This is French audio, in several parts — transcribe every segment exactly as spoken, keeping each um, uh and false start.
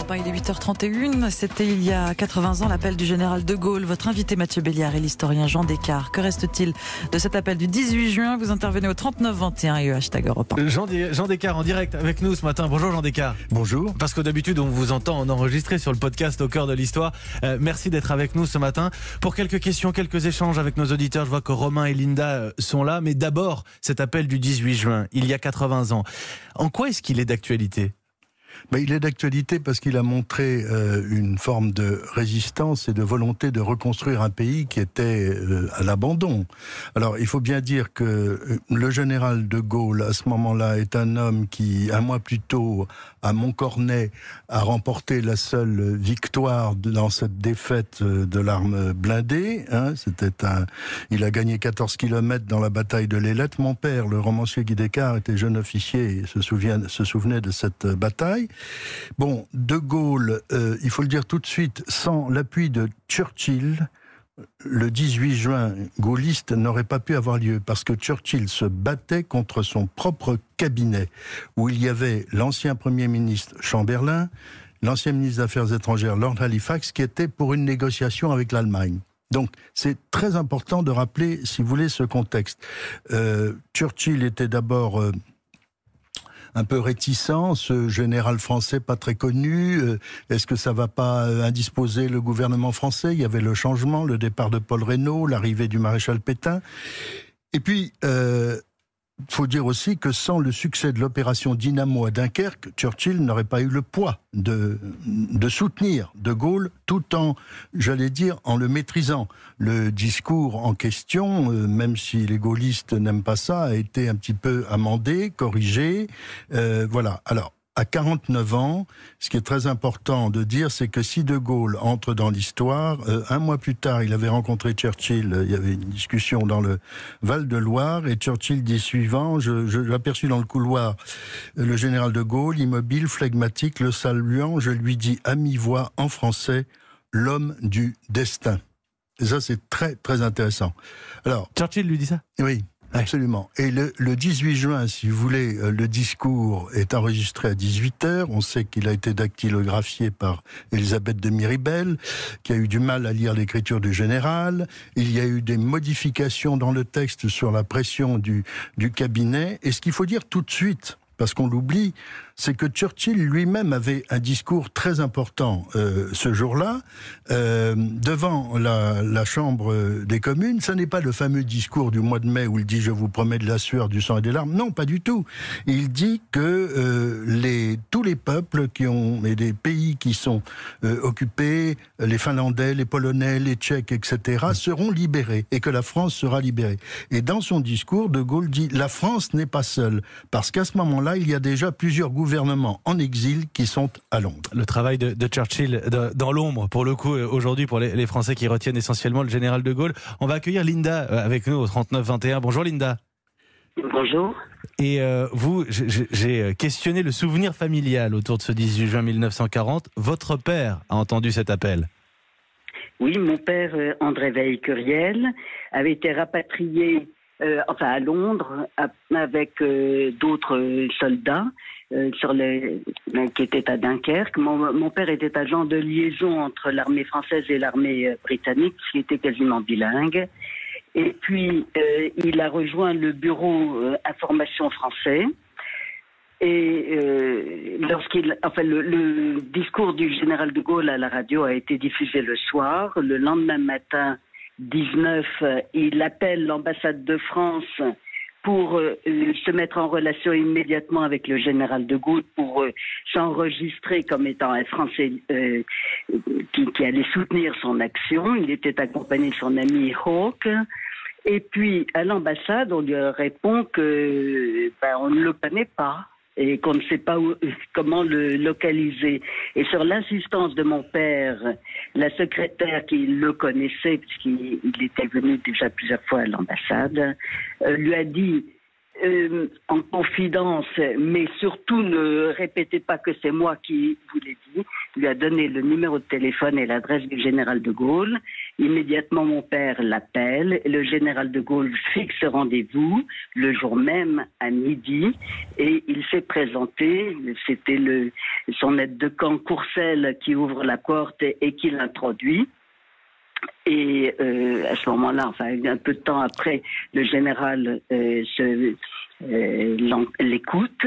Europe un, il est huit heures trente et une. C'était il y a quatre-vingts ans l'appel du général de Gaulle. Votre invité Mathieu Béliard et l'historien Jean Descartes. Que reste-t-il de cet appel du dix-huit juin? Vous intervenez au trente-neuf vingt et un et au hashtag Europe un. Jean, Jean Descartes en direct avec nous ce matin. Bonjour Jean Descartes. Bonjour. Parce que d'habitude on vous entend en enregistré sur le podcast Au cœur de l'histoire. Euh, merci d'être avec nous ce matin. Pour quelques questions, quelques échanges avec nos auditeurs. Je vois que Romain et Linda sont là. Mais d'abord, cet appel du dix-huit juin, il y a quatre-vingts ans. En quoi est-ce qu'il est d'actualité ? Ben, il est d'actualité parce qu'il a montré euh, une forme de résistance et de volonté de reconstruire un pays qui était euh, à l'abandon. Alors, il faut bien dire que euh, le général de Gaulle, à ce moment-là, est un homme qui, un mois plus tôt, à Montcornet, a remporté la seule victoire de, dans cette défaite de l'arme blindée. Hein, c'était un, il a gagné quatorze kilomètres dans la bataille de l'Ailette. Mon père, le romancier Guy Descartes, était jeune officier et se, souvient, se souvenait de cette bataille. Bon, De Gaulle, euh, il faut le dire tout de suite, sans l'appui de Churchill, le dix-huit juin gaulliste n'aurait pas pu avoir lieu parce que Churchill se battait contre son propre cabinet où il y avait l'ancien Premier ministre Chamberlain, l'ancien ministre des Affaires étrangères Lord Halifax qui était pour une négociation avec l'Allemagne. Donc, c'est très important de rappeler, si vous voulez, ce contexte. Euh, Churchill était d'abord Euh, un peu réticent, ce général français pas très connu, euh, est-ce que ça va pas indisposer le gouvernement français? Il y avait le changement, le départ de Paul Reynaud, l'arrivée du maréchal Pétain. Et puis, euh, faut dire aussi que sans le succès de l'opération Dynamo à Dunkerque, Churchill n'aurait pas eu le poids de, de soutenir De Gaulle, tout en, j'allais dire, en le maîtrisant. Le discours en question, euh, même si les gaullistes n'aiment pas ça, a été un petit peu amendé, corrigé. Euh, voilà. Alors, à quarante-neuf ans, ce qui est très important de dire, c'est que si De Gaulle entre dans l'histoire, euh, un mois plus tard, il avait rencontré Churchill, euh, il y avait une discussion dans le Val-de-Loire, et Churchill dit suivant, je, je l'aperçus dans le couloir, euh, le général De Gaulle, immobile, flegmatique, le saluant, je lui dis à mi-voix, en français, l'homme du destin. Et ça, c'est très, très intéressant. Alors, Churchill lui dit ça ? Oui. Absolument. Et le, le dix-huit juin, si vous voulez, le discours est enregistré à dix-huit heures. On sait qu'il a été dactylographié par Elisabeth de Miribel, qui a eu du mal à lire l'écriture du général. Il y a eu des modifications dans le texte sur la pression du, du cabinet. Et ce qu'il faut dire tout de suite, parce qu'on l'oublie, c'est que Churchill lui-même avait un discours très important euh, ce jour-là, euh, devant la, la Chambre des communes. Ce n'est pas le fameux discours du mois de mai où il dit « je vous promets de la sueur, du sang et des larmes ». Non, pas du tout. Il dit que euh, les, tous les peuples qui ont, et des pays qui sont euh, occupés, les Finlandais, les Polonais, les Tchèques, et cetera, seront libérés et que la France sera libérée. Et dans son discours, De Gaulle dit « la France n'est pas seule », parce qu'à ce moment-là, il y a déjà plusieurs gouvernements en exil qui sont à Londres. Le travail de, de Churchill de, dans l'ombre, pour le coup, aujourd'hui, pour les, les Français qui retiennent essentiellement le général de Gaulle. On va accueillir Linda avec nous au trente-neuf vingt et un. Bonjour Linda. Bonjour. Et euh, vous, j'ai questionné le souvenir familial autour de ce dix-huit juin mille neuf cent quarante. Votre père a entendu cet appel? Oui, mon père, euh, André Veil-Curiel, avait été rapatrié Euh, enfin à Londres, à, avec euh, d'autres soldats euh, sur les, euh, qui étaient à Dunkerque. Mon, mon père était agent de liaison entre l'armée française et l'armée euh, britannique, qui était quasiment bilingue. Et puis, euh, il a rejoint le bureau euh, information français. Et euh, lorsqu'il, enfin, le, le discours du général de Gaulle à la radio a été diffusé le soir. Le lendemain matin, dix-neuf, il appelle l'ambassade de France pour euh, se mettre en relation immédiatement avec le général de Gaulle pour euh, s'enregistrer comme étant un Français euh, qui, qui allait soutenir son action. Il était accompagné de son ami Hawke. Et puis, à l'ambassade, on lui répond que ben, on ne le connaît pas et qu'on ne sait pas où, comment le localiser. Et sur l'insistance de mon père, la secrétaire qui le connaissait, puisqu'il il était venu déjà plusieurs fois à l'ambassade, euh, lui a dit euh, en confidence, mais surtout ne répétez pas que c'est moi qui vous l'ai dit, lui a donné le numéro de téléphone et l'adresse du général de Gaulle. Immédiatement, mon père l'appelle. Le général de Gaulle fixe rendez-vous le jour même à midi et il s'est présenté. C'était le, son aide de camp Courcelles qui ouvre la porte et, et qui l'introduit. Et euh, à ce moment-là, enfin un peu de temps après, le général euh, se, euh, l'écoute,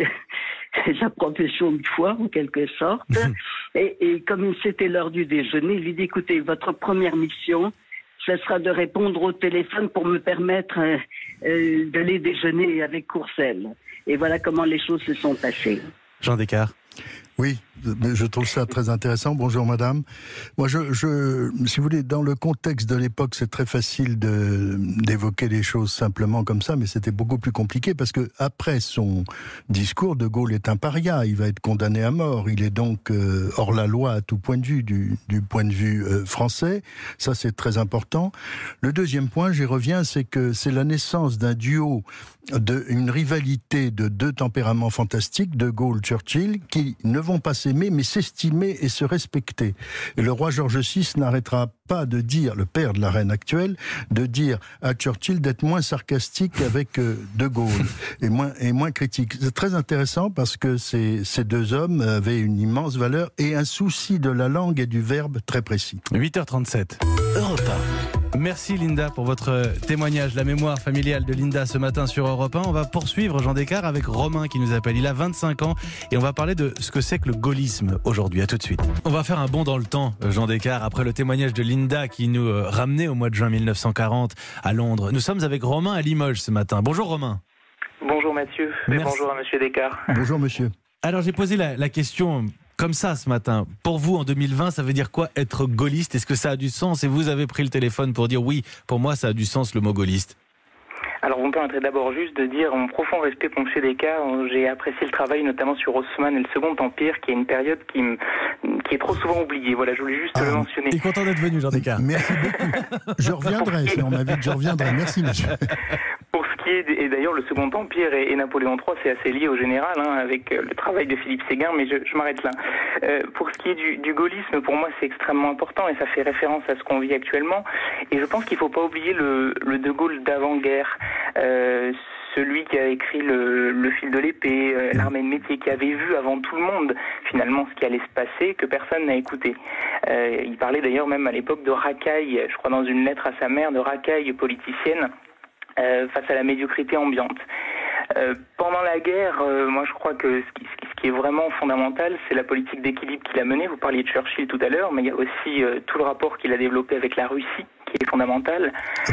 sa profession de foi en quelque sorte. et, et comme c'était l'heure du déjeuner, il lui dit, écoutez, votre première mission, ce sera de répondre au téléphone pour me permettre euh, euh, d'aller déjeuner avec Courcelles. Et voilà comment les choses se sont passées. Jean Descartes. Oui, je trouve ça très intéressant. Bonjour madame. Moi, je, je, si vous voulez, dans le contexte de l'époque, c'est très facile de, d'évoquer les choses simplement comme ça, mais c'était beaucoup plus compliqué parce que après son discours, De Gaulle est un paria. Il va être condamné à mort. Il est donc euh, hors la loi à tout point de vue, du, du point de vue euh, français. Ça, c'est très important. Le deuxième point, j'y reviens, c'est que c'est la naissance d'un duo, de, une rivalité de deux tempéraments fantastiques, De Gaulle-Churchill, qui ne vont pas s'aimer, mais s'estimer et se respecter. Et le roi George six n'arrêtera pas de dire, le père de la reine actuelle, de dire à Churchill d'être moins sarcastique avec euh, De Gaulle et moins, et moins critique. C'est très intéressant parce que ces, ces deux hommes avaient une immense valeur et un souci de la langue et du verbe très précis. huit heures trente-sept. Europe un. Merci Linda pour votre témoignage, la mémoire familiale de Linda ce matin sur Europe un. On va poursuivre Jean Descartes avec Romain qui nous appelle. Il a vingt-cinq ans et on va parler de ce que c'est que le gaullisme aujourd'hui. À tout de suite. On va faire un bond dans le temps, Jean Descartes, après le témoignage de Linda qui nous ramenait au mois de juin mille neuf cent quarante à Londres. Nous sommes avec Romain à Limoges ce matin. Bonjour Romain. Bonjour Mathieu et Merci. Bonjour à Monsieur Descartes. Bonjour monsieur. Alors j'ai posé la, la question comme ça ce matin. Pour vous, en deux mille vingt, ça veut dire quoi être gaulliste? Est-ce que ça a du sens? Et vous avez pris le téléphone pour dire oui, pour moi ça a du sens le mot gaulliste. Alors vous me permettrez d'abord juste de dire mon profond respect pour M. Descartes. J'ai apprécié le travail notamment sur Haussmann et le Second Empire, qui est une période qui, me, qui est trop souvent oubliée. Voilà, je voulais juste ah, le mentionner. Et content d'être venu, Jean Descartes. Merci beaucoup. Je reviendrai, si on m'invite, je reviendrai. Merci monsieur. Pour ce qui est, et d'ailleurs le Second Empire et, et Napoléon trois, c'est assez lié au général, hein, avec le travail de Philippe Séguin, mais je, je m'arrête là. Euh, pour ce qui est du, du gaullisme, pour moi c'est extrêmement important et ça fait référence à ce qu'on vit actuellement. Et je pense qu'il ne faut pas oublier le, le De Gaulle d'avant-guerre, euh, celui qui a écrit le, le fil de l'épée, euh, l'armée de métier, qui avait vu avant tout le monde finalement ce qui allait se passer, que personne n'a écouté. Euh, il parlait d'ailleurs même à l'époque de racaille, je crois dans une lettre à sa mère, de racaille politicienne, Euh, face à la médiocrité ambiante. Euh, pendant la guerre, euh, moi je crois que ce qui, ce qui est vraiment fondamental, c'est la politique d'équilibre qu'il a menée. Vous parliez de Churchill tout à l'heure, mais il y a aussi euh, tout le rapport qu'il a développé avec la Russie, qui est fondamental,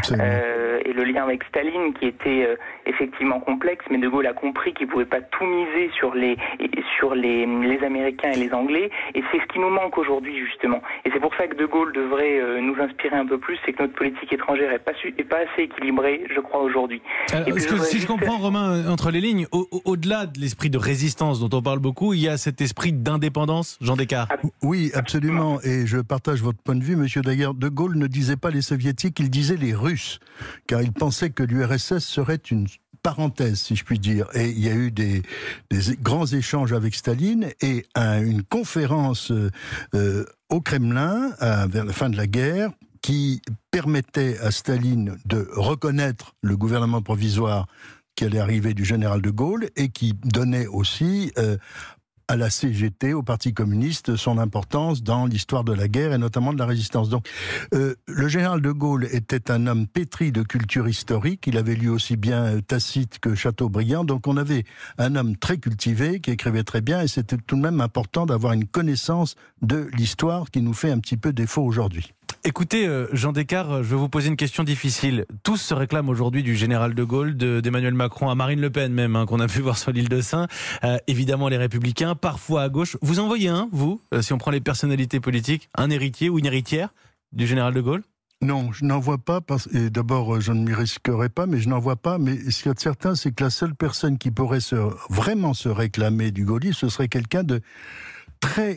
euh, et le lien avec Staline, qui était euh, effectivement complexe, mais De Gaulle a compris qu'il ne pouvait pas tout miser sur les sur les, les Américains et les Anglais, et c'est ce qui nous manque aujourd'hui justement. Et c'est pour ça que De Gaulle devrait euh, nous inspirer un peu plus, c'est que notre politique étrangère est pas, est pas assez équilibrée, je crois, aujourd'hui. Euh, que, si juste... je comprends, Romain, entre les lignes, au, au, au-delà de l'esprit de résistance dont on parle beaucoup, il y a cet esprit d'indépendance, Jean Descartes. Oui, absolument, et je partage votre point de vue, monsieur. D'ailleurs, De Gaulle ne disait pas les Soviétiques, il disait les Russes, car il pensait que l'U R S S serait une parenthèse, si je puis dire. Et il y a eu des, des grands échanges avec Staline et un, une conférence euh, au Kremlin, à, vers la fin de la guerre, qui permettait à Staline de reconnaître le gouvernement provisoire qui allait arriver du général de Gaulle et qui donnait aussi euh, à la C G T, au Parti communiste, son importance dans l'histoire de la guerre et notamment de la résistance. Donc, euh, le général de Gaulle était un homme pétri de culture historique. Il avait lu aussi bien Tacite que Chateaubriand. Donc, on avait un homme très cultivé qui écrivait très bien et c'était tout de même important d'avoir une connaissance de l'histoire qui nous fait un petit peu défaut aujourd'hui. Écoutez, euh, Jean Descartes, je vais vous poser une question difficile. Tous se réclament aujourd'hui du général de Gaulle, de, d'Emmanuel Macron, à Marine Le Pen même, hein, qu'on a pu voir sur l'île de Sein. Euh, évidemment, les Républicains, parfois à gauche. Vous en voyez un, vous, euh, si on prend les personnalités politiques, un héritier ou une héritière du général de Gaulle ? Non, je n'en vois pas, parce, et d'abord je ne m'y risquerai pas, mais je n'en vois pas, mais ce qu'il y a de certain, c'est que la seule personne qui pourrait se, vraiment se réclamer du gaullisme, ce serait quelqu'un de très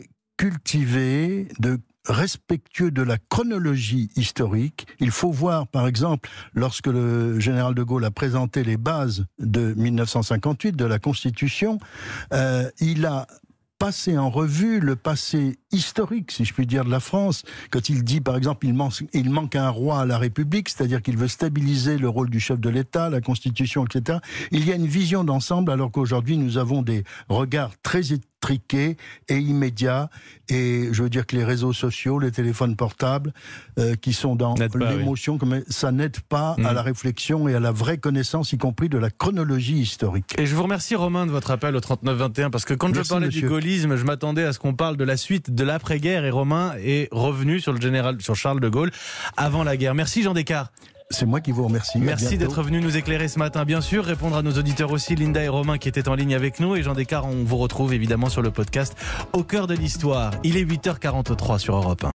cultivé, de respectueux de la chronologie historique. Il faut voir, par exemple, lorsque le général de Gaulle a présenté les bases de mille neuf cent cinquante-huit, de la Constitution, euh, il a passer en revue le passé historique, si je puis dire, de la France. Quand il dit, par exemple, il manque, il manque un roi à la République, c'est-à-dire qu'il veut stabiliser le rôle du chef de l'État, la Constitution, et cetera. Il y a une vision d'ensemble, alors qu'aujourd'hui, nous avons des regards très étriqués et immédiats. Et je veux dire que les réseaux sociaux, les téléphones portables, euh, qui sont dans pas, l'émotion, oui. comme, ça n'aide pas mmh. à la réflexion et à la vraie connaissance, y compris de la chronologie historique. Et je vous remercie, Romain, de votre appel au trente-neuf vingt et un, parce que quand Merci, je parlais monsieur. du gaullisme, je m'attendais à ce qu'on parle de la suite de l'après-guerre, et Romain est revenu sur le général, sur Charles de Gaulle avant la guerre. Merci, Jean Descartes. C'est moi qui vous remercie. Merci d'être venu nous éclairer ce matin, bien sûr, répondre à nos auditeurs aussi, Linda et Romain qui étaient en ligne avec nous, et Jean Descartes, on vous retrouve évidemment sur le podcast Au cœur de l'histoire. Il est huit heures quarante-trois sur Europe un.